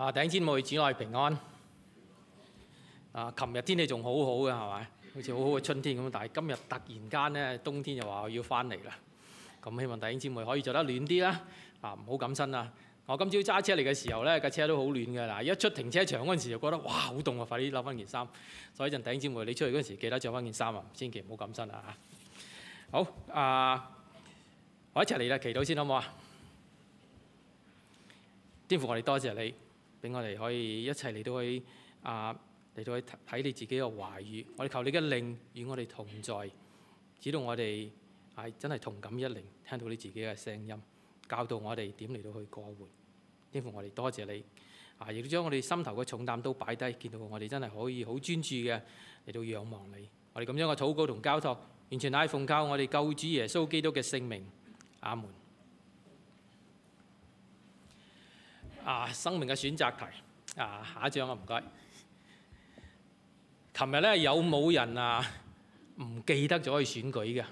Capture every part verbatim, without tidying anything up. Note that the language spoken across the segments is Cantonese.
啊，弟兄姊妹，主內平安。啊，琴日天氣仲好好嘅，係咪？好似好好嘅春天咁，但係今日突然間咧，冬天又話要翻嚟啦。咁希望弟兄姊妹可以做得暖啲啦。啊，唔好感身啦。我今朝揸車嚟嘅時候咧，架車都好暖嘅啦。一出停車場嗰陣時就覺得哇，好凍啊！快啲攞翻件衫。所以陣弟兄姊妹，你出去嗰陣時記得着翻件衫啊，千祈唔好感身啊！好啊，我一齊嚟啦，祈禱先好唔好啊？天父，我哋多謝你，俾我哋可以一齊嚟到去啊嚟到去睇你自己嘅話語。我哋求你嘅靈與我哋同在，指導我哋係真係同感一靈，聽到你自己嘅聲音，教導我哋點嚟到去過活。天父，我哋多謝你啊！亦都將我哋心頭嘅重擔都擺低，見到我哋真係可以好專注嘅嚟到仰望你。我哋咁樣嘅禱告同交託，完全係奉靠我哋救主耶穌基督嘅聖名，阿門。啊，生命嘅選擇題啊，下一張啊，唔該。琴日咧有冇人啊唔記得咗去選舉嘅？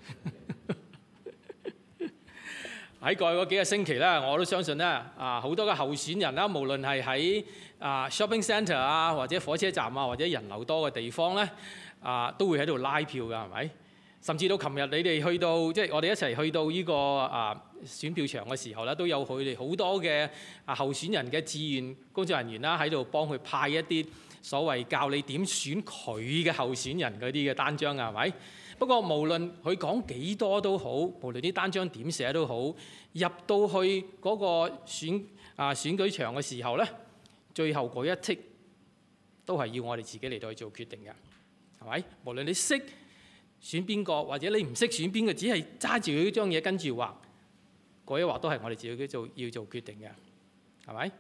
喺過去嗰幾個星期咧，我都相信咧啊，好多嘅候選人啦，無論係喺啊 shopping centre 啊，或者火車站啊，或者人流多嘅地方咧啊，都會喺度拉票㗎，係咪？甚至到琴日你哋去到，即係我哋一齊去到呢個啊選票場嘅時候咧，都有佢哋好多嘅啊候選人嘅志願工作人員啦，喺度幫佢派一啲所謂教你點選佢嘅候選人嗰啲嘅單張啊，係咪？不過無論佢講幾多都好，無論啲單張點寫都好，入到去嗰個選啊選舉場嘅時候咧，最後嗰一剔都係要我哋自己嚟到去做決定嘅，係咪？無論你識選邊個，或者你唔識選邊個，只係揸住佢張嘢跟住畫，嗰一畫都係我哋自己做要做決定嘅，係咪？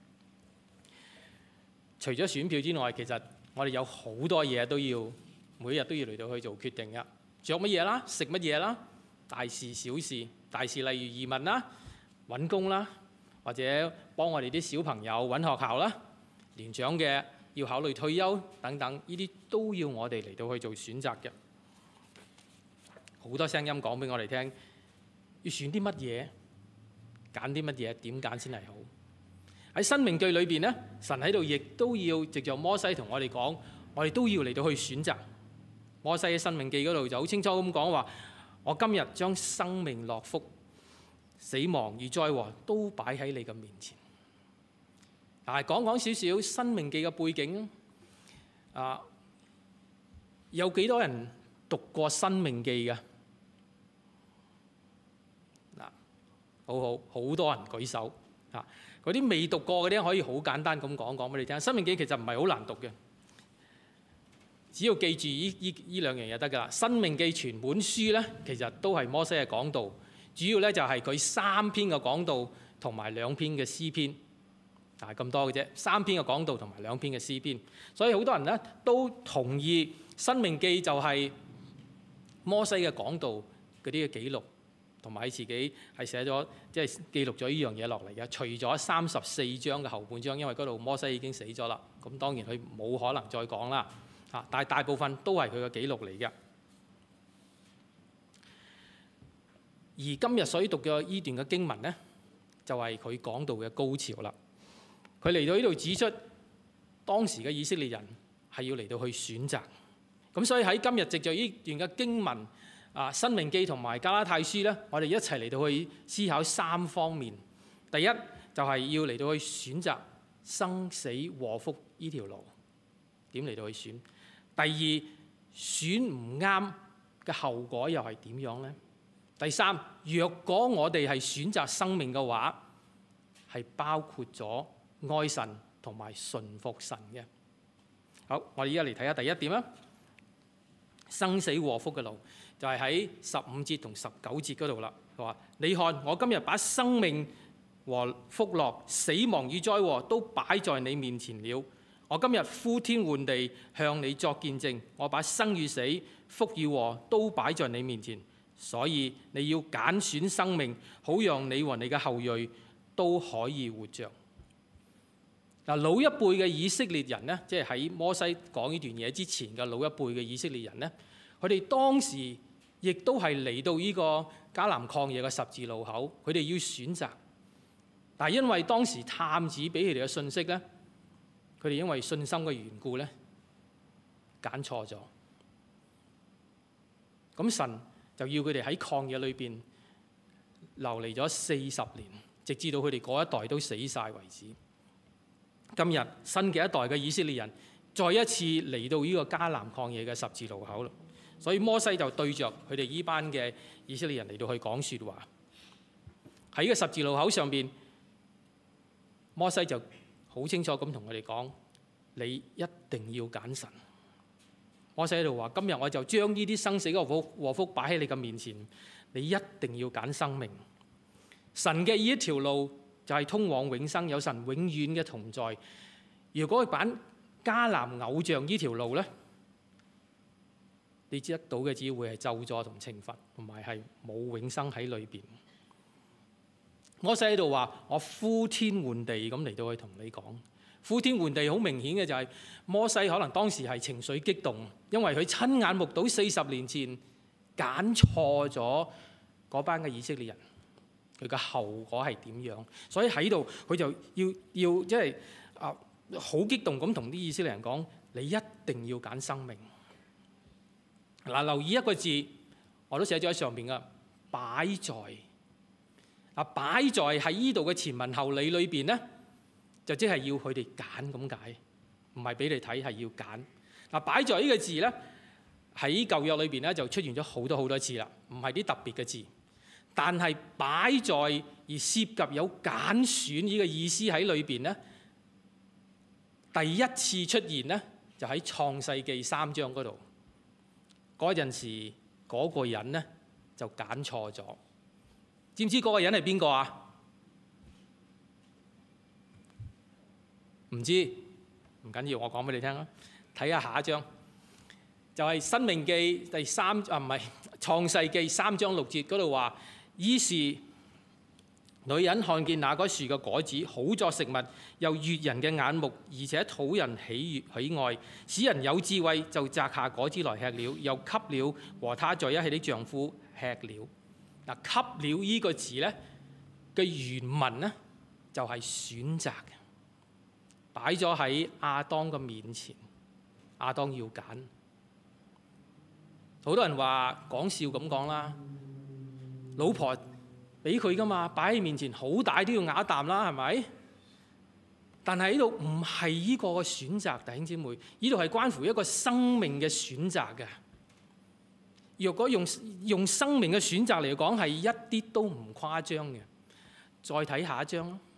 除咗選票之外，其實我哋有好多嘢都要每日都要嚟到去做決定嘅。着乜嘢啦，食乜嘢啦，大事小事，大事例如移民啦、揾工啦，或者幫我哋啲小朋友揾學校啦，年長嘅要考慮退休等等，呢啲都要我哋嚟到去做選擇嘅。好多聲音講俾我哋聽，要選啲乜嘢，揀啲乜嘢，點揀先係好。喺申命記裏邊咧，神喺度亦都要藉著摩西同我哋講，我哋都要嚟到去選擇。摩西喺申命記嗰度就好清楚咁講話，我今日將生命樂福、死亡與災禍都擺喺你嘅面前。但係講講少少申命記嘅背景啊，有幾多人讀過申命記嘅？嗱，好好好多人舉手啊！嗰啲未讀過嗰啲可以好簡單咁講講俾你聽。申命記其實唔係好難讀嘅，只要記住依依依兩樣嘢得㗎啦。申命記全本書咧，其實都係摩西嘅講道，主要咧就係佢三篇嘅講道同埋兩篇嘅詩篇，係咁多嘅啫。三篇嘅講道同埋兩篇嘅詩篇，所以好多人咧都同意申命記就係摩西嘅講道嗰啲嘅記錄。同埋自己係寫咗，即係記錄咗呢樣嘢落嚟嘅。除咗三十四章嘅後半章，因為嗰度摩西已經死咗啦，咁當然佢冇可能再講啦。啊，但係大部分都係佢嘅記錄嚟嘅。而今日所讀嘅呢段嘅經文呢，就係佢講道嘅高潮啦。佢嚟到呢度指出，當時嘅以色列人係要嚟到去選擇。咁所以喺今日藉著呢段嘅經文。啊，申命記同埋加拉太書咧，我哋一齊嚟到去思考三方面。第一就係要嚟到去選擇生死禍福呢條路，點嚟到去選？第二，選唔啱嘅後果又係點樣咧？第三，若果我哋係選擇生命嘅話，係包括咗愛神同埋順服神嘅。好，我哋依家嚟睇下第一點啦，生死禍福嘅路。就係喺十五節同十九節嗰度啦。佢話：你看，我今日把生命和福樂、死亡與災禍都擺在你面前了。我今日呼天喚地向你作見證，我把生與死、福與禍都擺在你面前。所以你要揀選生命，好讓你和你嘅後裔都可以活着。嗱，老一輩嘅以色列人呢，即係喺摩西講呢段嘢之前嘅老一輩嘅以色列人呢，佢哋當時亦都係嚟到呢個迦南曠野嘅十字路口，佢哋要選擇但係因為當時探子俾佢哋嘅信息咧，佢哋因為信心嘅緣故咧，揀錯咗。咁神就要佢哋喺曠野裏邊流離咗四十年，直至到佢哋嗰一代都死晒為止。今日新嘅一代嘅以色列人再一次嚟到呢個迦南曠野嘅十字路口啦，所以摩西就對着佢哋呢班嘅以色列人嚟到去講説話。喺呢個十字路口上邊，摩西就好清楚咁同佢哋講：你一定要揀神。摩西喺度話：今日我就將呢啲生死嘅禍福擺喺你嘅面前，你一定要揀生命。神嘅呢一條路就係通往永生，有神永遠嘅同在。如果佢揀迦南偶像呢條路咧，你知得到嘅只會係咒詛同懲罰，同埋係冇永生喺裏邊。摩西喺度話：我呼天喚地咁嚟到去同你講。呼天喚地好明顯嘅就係摩西可能當時係情緒激動，因為佢親眼目睹四十年前揀錯咗嗰班嘅以色列人，佢嘅後果係點樣？所以喺度佢就要要即係啊好激動咁同啲以色列人講：你一定要揀生命。嗱，留意一個字，我都寫咗喺上邊噶，擺在。啊，擺在喺呢度嘅前文後理裏邊咧，就即係要佢哋揀咁解，唔係俾你睇，係要揀。嗱，擺在呢個字咧，喺舊約裏邊咧就出現咗好多好多次啦，唔係啲特別嘅字，但係擺在而涉及有揀選呢個意思喺裏邊咧，第一次出現咧就喺創世記三章嗰度，嗰陣時嗰個人咧就揀錯咗。知唔知嗰個人係邊個啊？唔知，唔緊要，我講俾你聽啦。睇下下一章，就係、是《申命記》第三啊，唔係《創世記》三章六節嗰度話：於是女人看見那棵樹嘅果子好作食物，又悅人嘅眼目，而且討人喜悅喜愛，使人有智慧，就摘下果子來吃了，又給了和她在一起的丈夫吃了。嗱，給了呢個字咧嘅原文咧就係選擇嘅，擺咗喺亞當嘅面前，亞當要揀。好多人話講笑咁講啦，老婆俾佢噶嘛，擺喺面前好大都要咬一啖啦，係咪？但係呢度唔係呢個嘅選擇，弟兄姊妹，呢度係關乎一個生命嘅選擇嘅。若果用用生命嘅選擇嚟講，係一啲都唔誇張嘅。再睇下一章咯，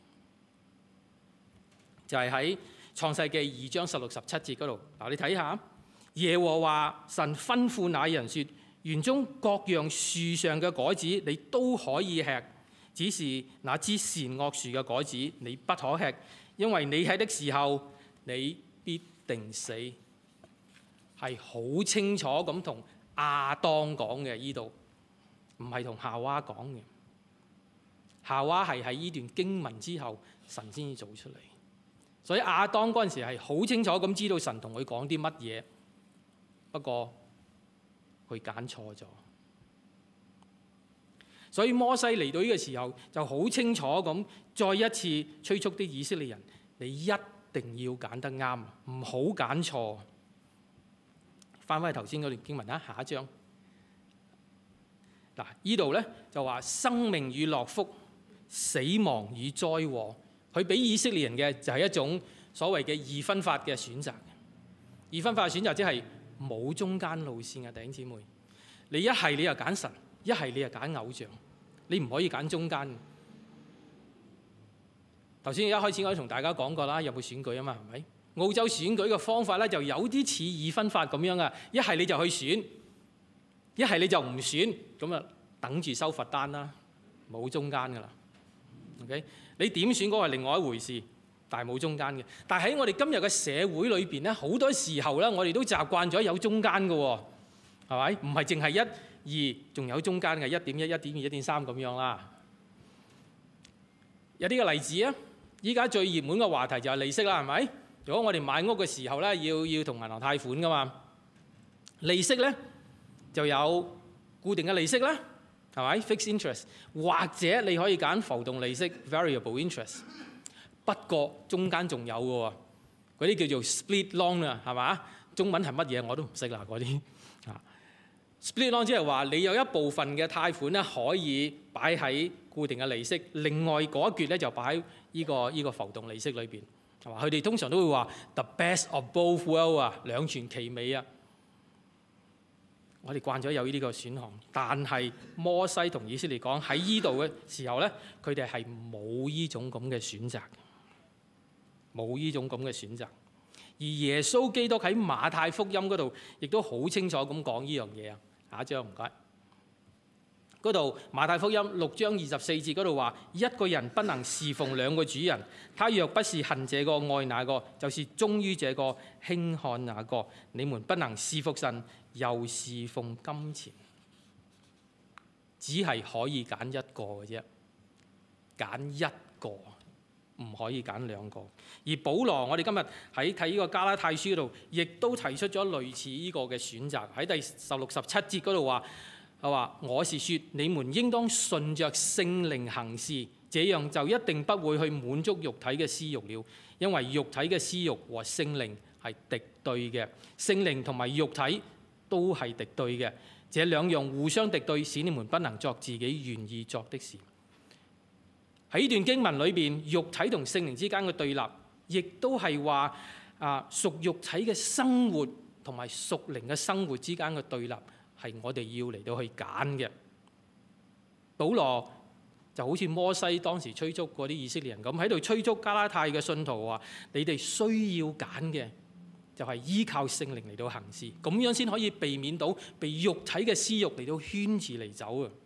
就係喺創世記二章十六十七節嗰度。嗱，你睇下，耶和華神吩咐那人說：園中各樣樹上嘅果子你都可以吃，只是那枝善惡樹嘅果子你不可吃，因為你吃的時候你必定死。係好清楚咁同亞當講嘅，依度唔係同夏娃講嘅。夏娃係喺依段經文之後，神先至做出嚟。所以亞當嗰陣時係好清楚咁知道神同佢講啲乜嘢，不過佢揀錯咗。所以摩西嚟到呢個時候就好清楚咁，再一次催促啲以色列人：你一定要揀得啱，唔好揀錯。翻返去頭先嗰段經文啦，下一章。嗱，呢度咧就話生命與樂福，死亡與災禍。佢俾以色列人嘅就係一種所謂嘅二分法嘅選擇。二分法嘅選擇即係冇中間路線嘅，弟兄姊妹。你一係你又揀神，一係你又揀偶像，你唔可以揀中間。頭先一開始我都同大家講過啦，有冇選舉啊嘛，係咪？澳洲選舉嘅方法咧就有啲似二分法咁樣噶，一係你就去選，一係你就唔選，咁啊等住收罰單啦，冇中間噶啦。OK， 你點選嗰個係另外一回事，但係冇中間嘅。但係喺我哋今日嘅社會裏邊咧，好多時候咧，我哋都習慣咗有中間嘅喎，係咪？唔係淨係一、二，仲有中間嘅一點一、一點二、一點三咁樣啦。有啲嘅例子啊，依家最熱門嘅話題就係利息啦，係咪？如果我哋買屋嘅時候咧，要要同銀行貸款噶嘛，利息咧就有固定嘅利息啦， 係咪 fixed interest？ 或者你可以揀浮動利息 variable interest。不過中間仲有嘅喎，嗰啲叫做 split loan 啊，係嘛？中文係乜嘢我都唔識啦，嗰啲啊。split loan 即係話你有一部分嘅貸款咧可以擺喺固定嘅利息，另外嗰一橛咧就擺喺依個依個浮動利息裏邊，係嘛？佢哋通常都會話 the best of both worlds 啊，兩全其美啊。我哋慣咗有呢啲個選項，但係摩西同以色列講喺依度嘅時候咧，佢哋係冇依種咁嘅選擇，冇依種咁嘅選擇。而耶穌基督喺馬太福音嗰度亦都好清楚咁講呢樣嘢啊。下一章唔該。嗰度馬太福音六章二十四節嗰度話：一個人不能侍奉兩個主人，他若不是恨這個愛那個，就是忠於這個輕看那個。你們不能侍奉神又侍奉金錢，只係可以揀一個嘅啫，揀一個，唔可以揀兩個。而保羅，我哋今日喺睇呢個加拉太書嗰度，亦都提出咗類似呢個嘅選擇。喺第十六十七節嗰度話。係話，我是說，你們應當順着聖靈行事，這樣就一定不會去滿足肉體嘅私慾了。因為肉體嘅私慾和聖靈係敵對嘅，聖靈同埋肉體都係敵對嘅。這兩樣互相敵對，使你們不能作自己願意作的事。喺呢段經文裏邊，肉體同聖靈之間嘅對立，亦都係話啊，屬肉體嘅生活同埋屬靈嘅生活之間嘅對立。係我哋要嚟到去揀嘅。保羅就好似摩西當時催促嗰啲以色列人咁，喺度催促加拉太嘅信徒話：你哋需要揀嘅就係依靠聖靈嚟到行事，咁樣先可以避免到被肉體嘅私慾嚟到圈住嚟走啊！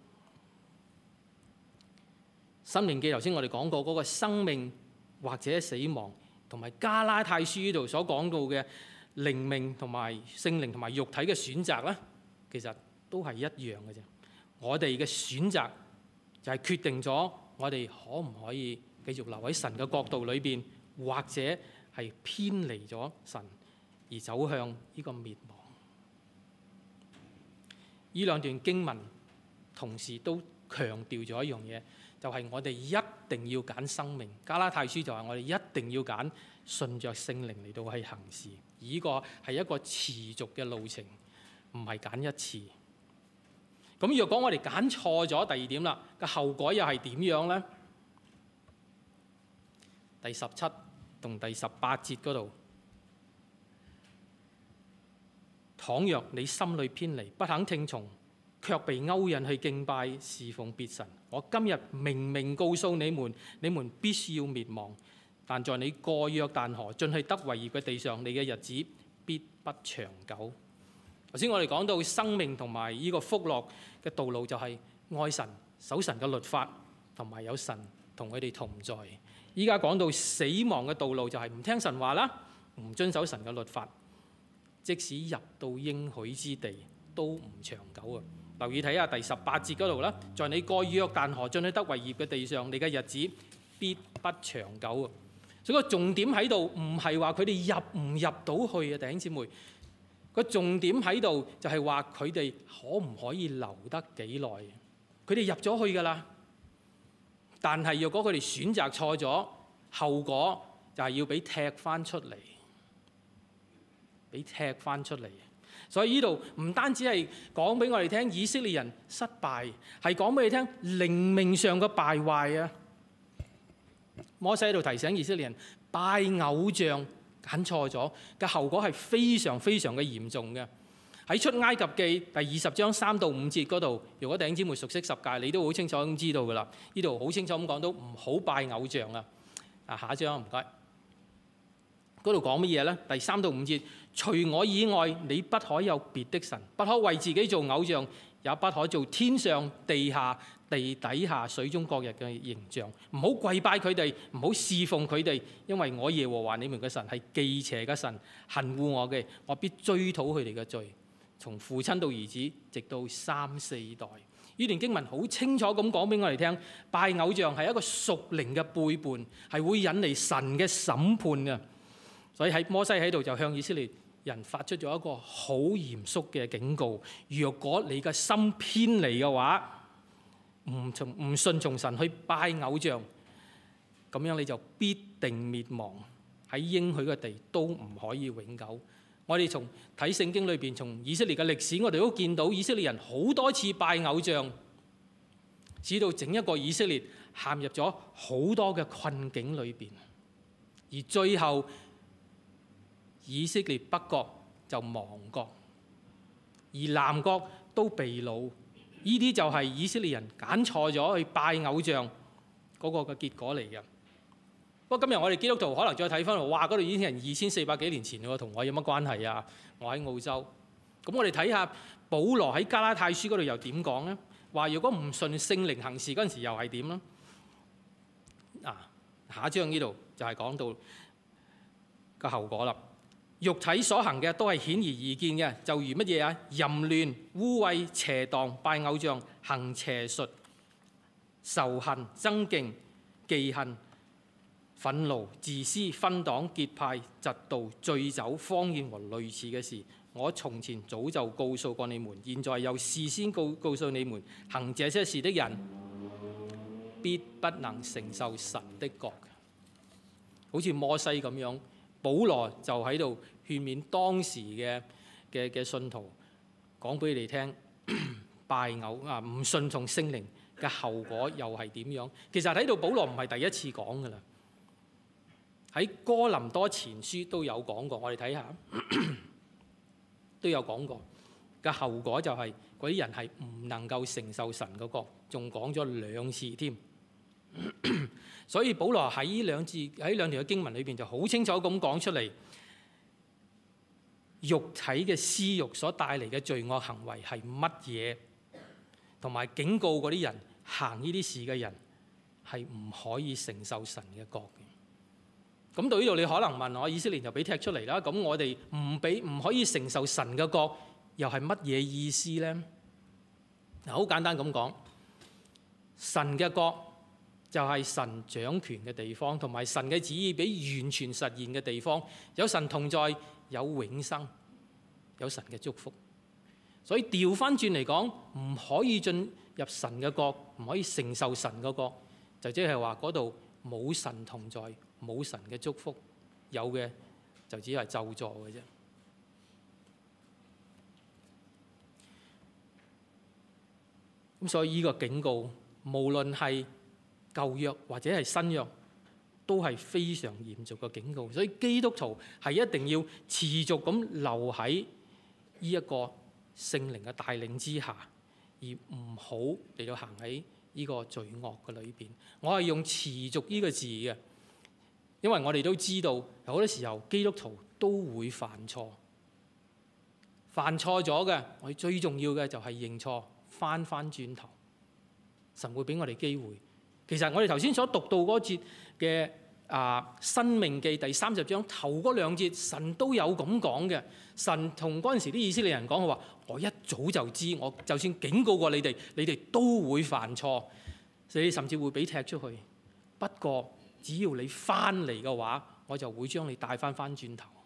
申命記頭先我哋講過嗰個生命或者死亡，同埋加拉太書呢度所講到嘅靈命同埋聖靈同埋肉體嘅選擇咧。其實都係一樣嘅啫。我哋嘅選擇就係決定咗我哋可唔可以繼續留喺神嘅國度裏邊，或者係偏離咗神而走向呢個滅亡。呢兩段經文同時都強調咗一樣嘢，就係我哋一定要揀生命。加拉太書就係我哋一定要揀順着聖靈嚟到去行事，而呢個係一個持續嘅路程。唔係揀一次。咁若果我哋揀錯咗，第二點啦，個後果又係點樣呢？第十七同第十八節嗰度，倘若你心裏偏離，不肯聽從，卻被勾引去敬拜侍奉別神，我今日明明告訴你們，你們必須要滅亡。但在你過約旦河進去得為業嘅地上，你嘅日子必不長久。頭先我哋講到生命同埋呢個福樂嘅道路，就係愛神、守神嘅律法，同埋有神同佢哋同在。依家講到死亡嘅道路，就係唔聽神話啦，唔遵守神嘅律法，即使入到應許之地都唔長久啊！留意睇下第十八節嗰度啦，在你過約旦河進去得為業嘅地上，你嘅日子必不長久啊！所以個重點喺度，唔係話佢哋入唔入到去啊，弟兄姊妹。個重點喺度就係話佢哋可唔可以留得幾耐？佢哋入咗去㗎啦，但係若果佢哋選擇錯咗，後果就係要俾踢翻出嚟，俾踢翻出嚟。所以呢度唔單止係講俾我哋聽以色列人失敗，係講俾你聽靈命上嘅敗壞啊！摩西喺度提醒以色列人拜偶像。揀錯咗嘅後果係非常非常嘅嚴重嘅。喺出埃及記第二十章三到五節嗰度，如果弟兄姊妹熟悉十誡，你都好清楚咁知道㗎啦。呢度好清楚咁講到唔好拜偶像啊！啊，下一章唔該。嗰度講乜嘢呢？第三到五節，除我以外，你不可有別的神，不可為自己做偶像，也不可做天上、地下、地底下、水中各日嘅形象，唔好跪拜佢哋，唔好侍奉佢哋，因為我耶和華你們嘅神係忌邪嘅神，恨惡我嘅，我必追討佢哋嘅罪，從父親到兒子，直到三四代。呢段經文好清楚咁講俾我哋聽，拜偶像係一個屬靈嘅背叛，係會引嚟神嘅審判嘅。所以喺摩西喺度就向以色列人發出咗一個好嚴肅嘅警告：若果你嘅心偏離嘅話， 唔從唔順從神去拜偶像，咁樣你就必定滅亡，喺應許嘅地都唔可以永久。我哋從睇聖經裏邊，從以色列嘅歷史，我哋都見到以色列人好多次拜偶像，使到整一個以色列陷入咗好多嘅困境裏邊，而最後以色列北國就亡國，而南國都被擄。呢啲就係以色列人揀錯咗去拜偶像嗰個嘅結果嚟嘅。不過今日我哋基督徒可能再睇翻，哇！嗰度已經係二千四百幾年前喎，同我有乜關係啊？我喺澳洲。咁我哋睇下保羅喺加拉太書嗰度又點講咧？話如果唔順聖靈行事嗰陣時又係點咧？啊，下一章呢度就係講到個後果啦。肉體所行嘅都係顯而易見嘅，就如乜嘢啊？淫亂、污穢、邪蕩、拜偶像、行邪術、仇恨、爭競、忌恨、憤怒、自私、分黨、結派、嫉妒、醉酒、荒宴和類似嘅事，我從前早就告訴過你們，現在又事先告告訴你們，行這些事的人必不能承受神的國。好似摩西咁樣，保羅就喺度勸勉當時嘅嘅嘅信徒，講俾你哋聽，拜偶啊唔順從聖靈嘅後果又係點樣？其實喺度保羅唔係第一次講㗎啦。喺哥林多前書都有講過，我哋睇下都有講過嘅後果就係嗰啲人係唔能夠承受神嘅國，仲講咗兩次添。所以保羅喺呢兩字喺兩條嘅經文裏邊就好清楚咁講出嚟，肉體嘅私慾所帶嚟嘅罪惡行為係乜嘢，同埋警告嗰啲人行呢啲事嘅人係唔可以承受神嘅國嘅。咁到呢度你可能問我，以色列就俾踢出嚟啦，咁我哋唔俾唔可以承受神嘅國，又係乜嘢意思咧？嗱，好簡單咁講，神嘅國就係神掌權嘅地方，同埋神嘅旨意俾完全實現嘅地方，有神同在，有永生，有神嘅祝福。所以調翻轉嚟講，唔可以進入神嘅國，唔可以承受神嘅國，就即係話嗰度冇神同在，冇神嘅祝福，有嘅就只係咒詛嘅啫。咁所以呢個警告，無論係舊約或者係新約，都係非常嚴重嘅警告。所以基督徒係一定要持續咁留喺呢一個聖靈嘅帶領之下，而唔好嚟到行喺呢個罪惡嘅裏邊。我係用持續呢個字嘅，因為我哋都知道有好多時候基督徒都會犯錯，犯錯咗嘅，我哋最重要嘅就係認錯，翻翻轉頭，神會俾我哋機會。其實我哋頭先所讀到嗰節嘅啊《申命記》第三十章頭嗰兩節，神都有咁講嘅。神同嗰陣時啲以色列人講，佢話：我一早就知，我就算警告過你哋，你哋都會犯錯，所以甚至會俾踢出去。不過只要你翻嚟嘅話，我就會將你帶翻翻轉頭。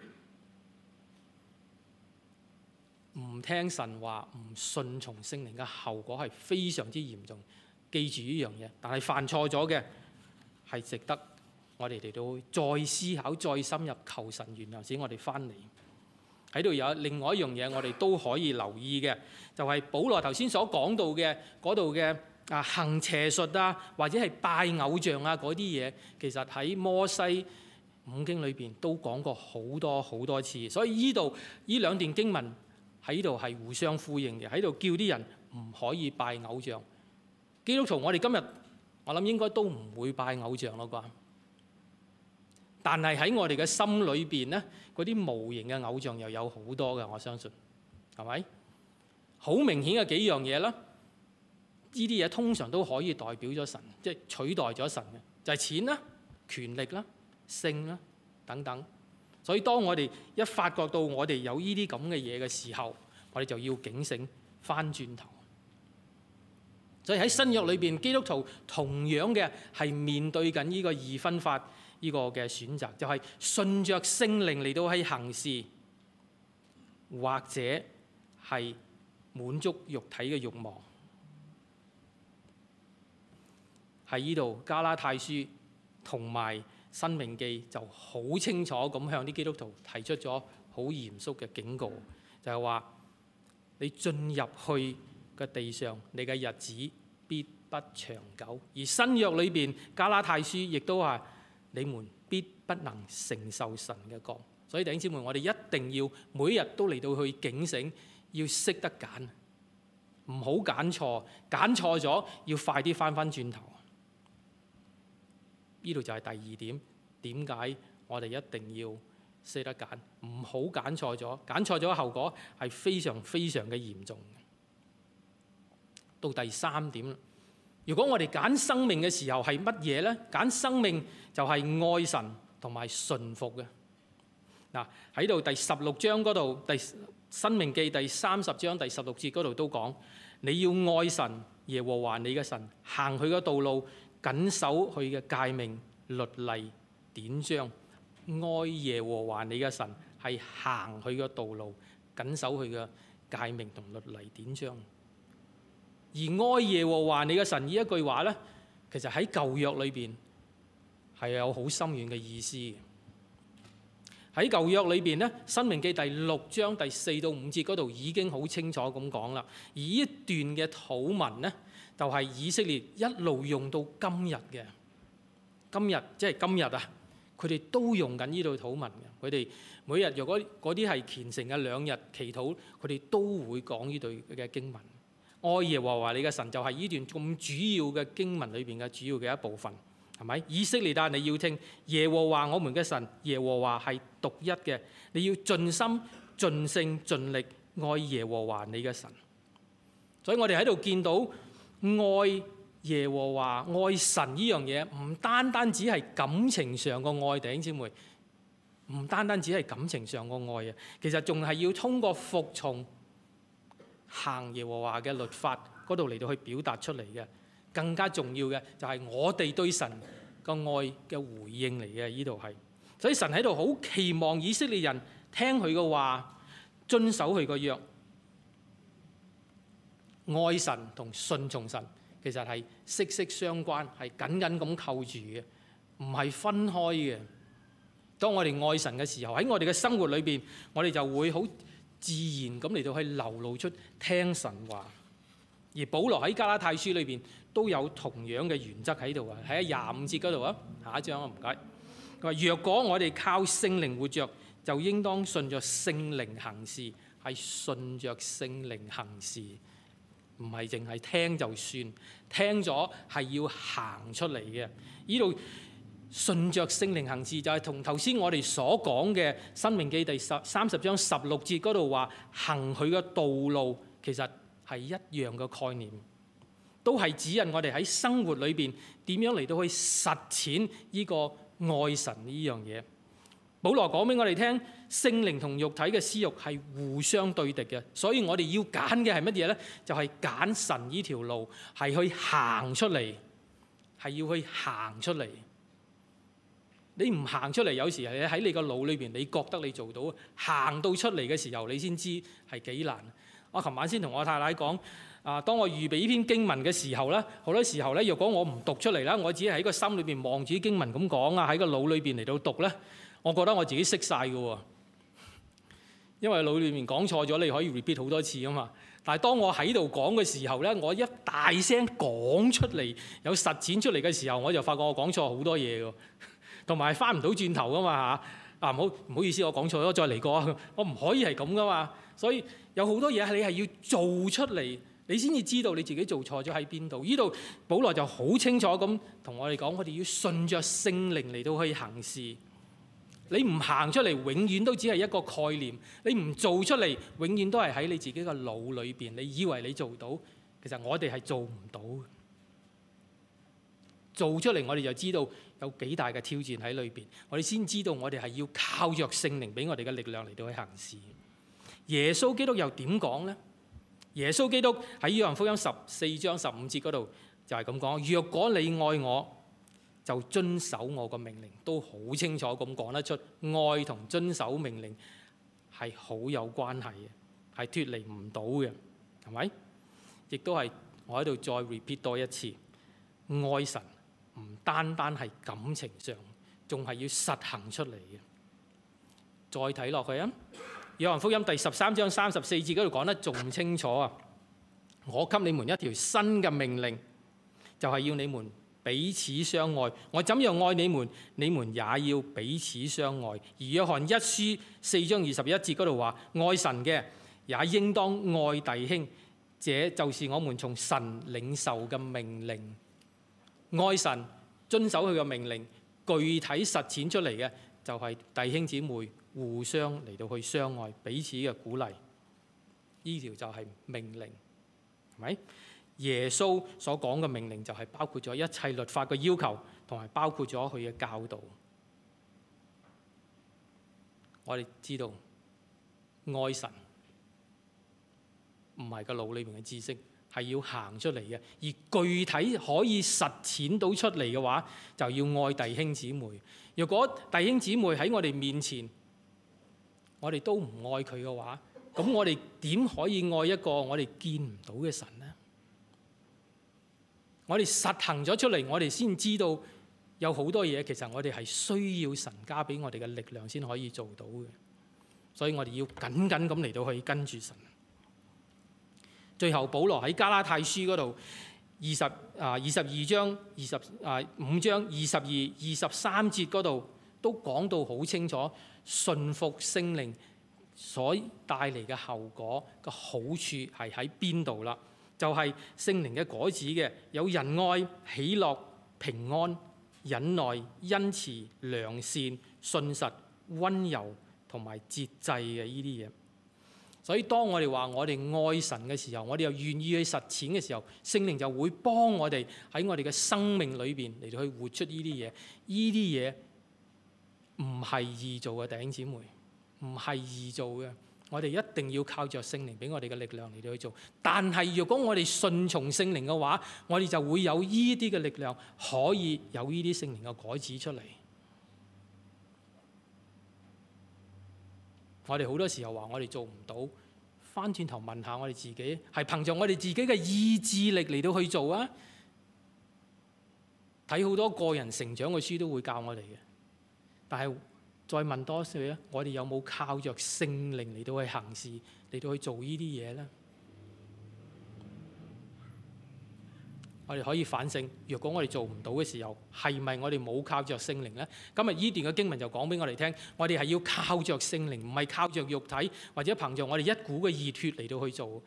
唔聽神話，唔順從聖靈嘅後果係非常之嚴重。記住呢樣嘢，但係犯錯咗嘅係值得我哋哋到再思考、再深入求神原諒，使我哋翻嚟。喺度有另外一樣嘢，我哋都可以留意嘅，就係、是、保羅頭先所講到嘅嗰度嘅啊行邪術啊，或者係拜偶像啊嗰啲嘢，其實喺摩西五經裏邊都講過好多好多次。所以呢度呢兩段經文喺度係互相呼應嘅，喺度叫啲人唔可以拜偶像。基督徒，我哋今日我諗應該都唔會拜偶像咯啩，但係喺我哋嘅心裏邊咧，嗰啲無形嘅偶像又有好多嘅，我相信，係咪？好明顯嘅幾樣嘢啦，呢啲嘢通常都可以代表咗神，即係取代咗神嘅，就係錢啦、權力啦、性啦等等。所以當我哋一發覺到我哋有呢啲咁嘅嘢嘅時候，我哋就要警醒翻轉頭。所以喺新約裏邊，基督徒同樣嘅係面對緊呢個二分法呢個嘅選擇，就係順着聖靈嚟到去行事，或者係滿足肉體嘅慾望。 喺呢度加拉太書同埋申命記就好清楚咁向啲基督徒提出咗好嚴肅嘅警告，就係話你進入去嘅地上，你嘅日子必不長久。而新約裏邊加拉太書亦都話你們必不能承受神嘅國。所以弟兄姊妹，我哋一定要每日都嚟到去警醒，要識得揀，唔好揀錯，揀錯咗要快啲翻翻轉頭。呢度就係第二點，點解我哋一定要識得揀，唔好揀錯咗，揀錯咗嘅後果係非常非常嘅嚴重。到第三點，如果我哋揀生命嘅時候係乜嘢呢？揀生命就係愛神同埋順服嘅。嗱，喺度第十六章嗰度，第申命記第三十章第十六節嗰度都講，你要愛神耶和華你嘅神，行佢嘅道路，謹守佢嘅誡命律例典章。愛耶和華你嘅神係行佢嘅道路，謹守佢嘅誡命同律例典章。而愛耶和華你嘅神呢一句話呢，其實喺舊約裏邊係有好深遠嘅意思。喺舊約裏邊呢，申命記第六章第四到五節嗰度已經好清楚咁講啦。而呢一段嘅禱文呢，就係以色列一路用到今日嘅。今日即係今日啊，佢哋都用緊呢度禱文嘅。佢哋每日如果嗰啲係虔誠嘅兩日祈禱，佢哋都會講呢對嘅經文。愛耶和華你嘅神就係呢段咁主要嘅經文裏邊嘅主要嘅一部分，係咪？以色列啊，你要聽耶和華我們嘅神，耶和華係獨一嘅，你要盡心盡性盡力愛耶和華你嘅神。所以我哋喺度見到愛耶和華愛神呢樣嘢，唔單單只係感情上個愛，弟兄姊妹，唔單單只係感情上個愛啊，其實仲係要通過服從行耶和華嘅律法嗰度嚟到去表達出嚟嘅。更加重要嘅就係我哋對神個愛嘅回應嚟嘅，呢度係。所以神喺度好期望以色列人聽佢嘅話，遵守佢個約。愛神同順從神其實係息息相關，係緊緊咁扣住嘅，唔係分開嘅。當我哋愛神嘅時候，喺我哋嘅生活裏邊，我哋就會好自然咁嚟到去流露出聽神話。而保羅喺加拉太書裏邊都有同樣嘅原則喺度啊，喺廿五節嗰度啊，下一章啊，唔該。佢話：若果我哋靠聖靈活着，就應當順着聖靈行事，係順着聖靈行事，唔係淨係聽就算，聽咗係要行出嚟嘅。呢度順着聖靈行事就係同頭先我哋所講嘅申命記第十三十章十六節嗰度話行佢嘅道路，其實係一樣嘅概念，都係指引我哋喺生活裏邊點樣嚟到去實踐呢個愛神呢樣嘢。保羅講俾我哋聽，聖靈同肉體嘅私欲係互相對敵嘅，所以我哋要揀嘅係乜嘢呢？就係揀神呢條路，係去行出嚟，係要去行出嚟。你唔行出嚟，有時係喺你個腦裏邊，你覺得你做到，行到出嚟嘅時候，你先知係幾難。我琴晚先同我太太講，啊，當我預備呢篇經文嘅時候咧，好多時候咧，若果我唔讀出嚟啦，我只係喺個心裏邊望住啲經文咁講啊，喺個腦裏邊嚟到讀咧，我覺得我自己識晒㗎喎。因為腦裏面講錯咗，你可以 repeat 好多次啊嘛。但係當我喺度講嘅時候咧，我一大聲講出嚟，有實踐出嚟嘅時候，我就發覺我講錯好多嘢㗎，同埋翻唔到轉頭㗎嘛嚇。啊，唔好唔好意思，我講錯咗，再嚟過。我唔可以係咁㗎嘛。所以有好多嘢係你係要做出嚟，你先至知道你自己做錯咗喺邊度。呢度保羅就好清楚咁同我哋講，我哋要順着聖靈嚟到去行事。你唔行出嚟，永遠都只係一個概念；你唔做出嚟，永遠都係喺你自己嘅腦裏邊。你以為你做到，其實我哋係做唔到。做出嚟，我哋就知道有幾大嘅挑戰喺裏邊。我哋先知道我哋係要靠着聖靈俾我哋嘅力量嚟到去行事。耶穌基督又點講呢？耶穌基督喺約翰福音十四章十五節嗰度就係咁講：若果你愛我，就遵守我個命令。都好清楚咁講得出，愛同遵守命令係好有關係嘅，係脫離唔到嘅，係咪？亦都係我喺度再 repeat 多一次，愛神唔單單係感情上，仲係要實行出嚟嘅。再睇落去啊，《約翰福音》第十三章三十四節嗰度講得仲清楚啊！我給你們一條新嘅命令，就係要你們彼此相愛。我怎樣愛你們，你們也要彼此相愛。而約翰一書四章二十一節嗰度話：愛神嘅也應當愛弟兄，這就是我們從神領受嘅命令。愛神，遵守佢嘅命令，具體實踐出嚟嘅就係弟兄姊妹互相嚟到去相愛，彼此嘅鼓勵。呢條就係命令，係咪？耶穌所講嘅命令就係包括咗一切律法嘅要求，同埋包括咗佢嘅教導。我哋知道愛神唔係個腦裏面嘅知識，係要行出嚟嘅。而具體可以實踐到出嚟嘅話，就要愛弟兄姊妹。如果弟兄姊妹喺我哋面前，我哋都唔愛佢嘅話，咁我哋點可以愛一個我哋見唔到嘅神呢？我哋實行咗出嚟，我哋先知道有好多嘢，其實我哋係需要神加俾我哋嘅力量先可以做到嘅。所以我哋要緊緊咁嚟到去跟住神。最後保羅喺加拉太書嗰度二十啊二十二章二十啊五章二十二二十三節嗰度都講到好清楚，信服聖靈所帶嚟嘅後果嘅好處係喺邊度啦？就係聖靈嘅果子嘅，有仁愛、喜樂、平安、忍耐、恩慈、良善、信實、溫柔同埋節制嘅呢啲嘢。所以當我哋話我哋愛神嘅時候，我哋又願意去實踐嘅時候，聖靈就會幫我哋喺我哋嘅生命裏邊嚟到去活出呢啲嘢。呢啲嘢唔係易做嘅，弟兄姊妹，唔係易做嘅。我哋一定要靠着聖靈俾我哋嘅力量嚟到去做。但係如果我哋順從聖靈嘅話，我哋就會有呢啲嘅力量，可以有呢啲聖靈嘅果子出嚟。我哋好多時候話我哋做唔到，翻轉頭問下我哋自己，係憑着我哋自己嘅意志力嚟到去做啊？睇好多個人成長嘅書都會教我哋嘅，但係再問多少咧？我哋有冇靠着聖靈嚟到去行事，嚟到去做呢啲嘢咧？我哋可以反省，若果我哋做唔到嘅時候，係咪我哋冇靠着聖靈咧？今日呢段嘅經文就講俾我哋聽，我哋係要靠着聖靈，唔係靠着肉體或者憑着我哋一股嘅熱血嚟到去做，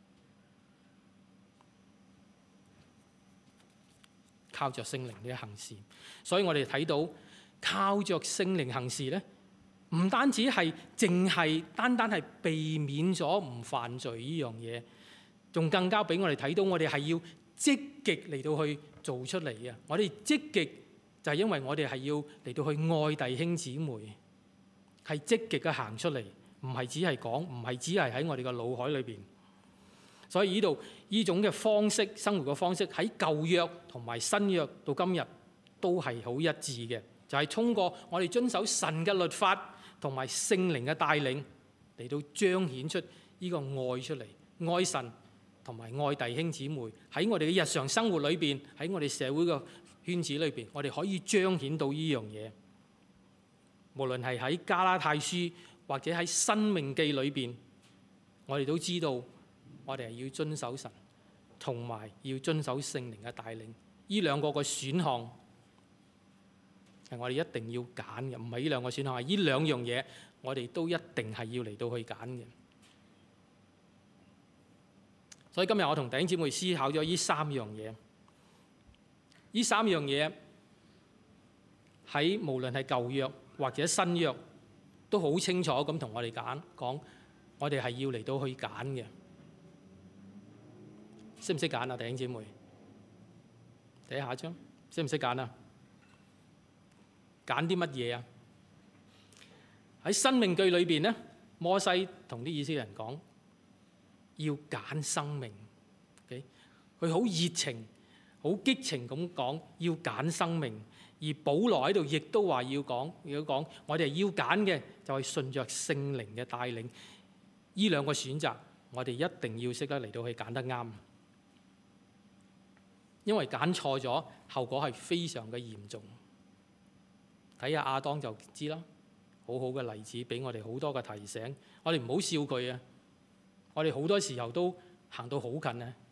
靠着聖靈嘅行事。所以我哋睇到靠着聖靈行事咧，唔單止係淨係單單係避免咗唔犯罪呢樣嘢，仲更加俾我哋睇到我哋係要積極嚟到去做出嚟嘅。我哋積極就係因為我哋係要嚟到去愛弟兄姊妹，係積極嘅行出嚟，唔係只係講，唔係只係喺我哋嘅腦海裏邊。所以呢度呢種嘅方式，生活嘅方式喺舊約同埋新約到今日都係好一致嘅，就係通過我哋遵守神嘅律法同埋聖靈嘅帶領嚟到彰顯出呢個愛出嚟，愛神同埋愛弟兄姊妹。喺我哋嘅日常生活裏邊，喺我哋社會嘅圈子裏邊，我哋可以彰顯到呢樣嘢。無論係喺加拉太書或者喺申命記裏邊，我哋都知道我哋係要遵守神，同埋要遵守聖靈嘅帶領。呢兩個嘅選項係我哋一定要揀嘅，唔係呢兩個選項，係呢兩樣嘢我哋都一定係要嚟到去揀嘅。所以今日我同弟兄姊妹思考咗呢三樣嘢，呢三樣嘢喺無論係舊約或者新約都好清楚咁同我哋揀講，我哋係要嚟到去揀嘅。識唔識揀啊，弟兄姊妹？睇下張，識唔識揀啊？揀啲乜嘢啊？喺申命記裏邊咧，摩西同啲以色列人講要揀生命，佢好熱情、好激情咁講要揀生命。而保羅喺度亦都話要講，如果講我哋要揀嘅就係順着聖靈嘅帶領。呢兩個選擇，我哋一定要識得嚟到去揀得啱。 因為揀錯咗，後果係非常嘅嚴重。睇下亞當就知啦，好好嘅例子，俾我哋好多嘅提醒。我哋唔好笑佢啊！我哋好多時候都行到好近啊！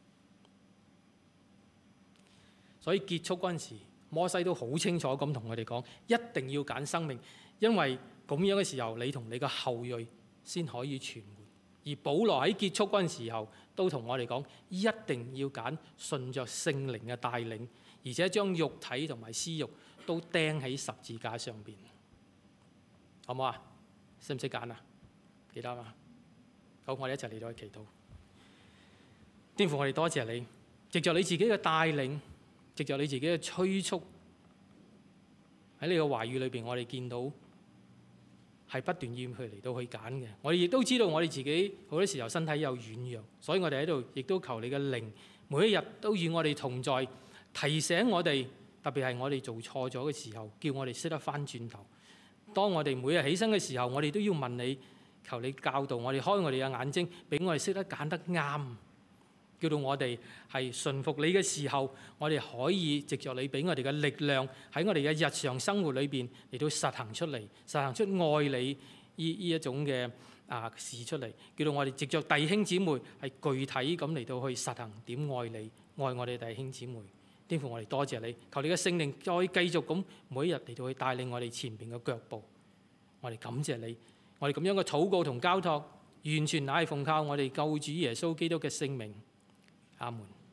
所以結束嗰陣時，摩西都好清楚咁同我哋講，一定要揀生命，因為咁樣嘅時候，你同你嘅後裔先可以存活。而保羅喺結束嗰陣時候，都同我哋講，一定要揀順着聖靈嘅帶領，而且將肉體同埋私慾都釘喺十字架上邊，好唔好啊？識唔識揀啊？記得嘛？好，我哋一齊嚟到去祈禱。天父，我哋多謝你，藉着你自己嘅帶領，藉着你自己嘅催促，喺你嘅話語裏邊，我哋見到係不斷要佢嚟到去揀嘅。我哋亦都知道我哋自己好多時候身體有軟弱，所以我哋喺度亦都求你嘅靈，每一日都與我哋同在，提醒我哋，特別係我哋做錯咗嘅時候，叫我哋識得翻轉頭。當我哋每日起身嘅時候，我哋都要問你，求你教導我哋，開我哋嘅眼睛，俾我哋識得揀得啱。叫到我哋係順服你嘅時候，我哋可以藉着你俾我哋嘅力量，喺我哋嘅日常生活裏邊嚟到實行出嚟，實行出愛你呢呢一種嘅啊事出嚟。叫到我哋藉着弟兄姊妹係具體咁嚟到去實行點愛你，愛我哋弟兄姊妹。天父，我哋多謝你，求你嘅聖靈再繼續咁每一日嚟到去帶領我哋前邊嘅腳步。我哋感謝你，我哋咁樣嘅禱告同交託，完全乃係奉靠我哋救主耶穌基督嘅聖名。阿門。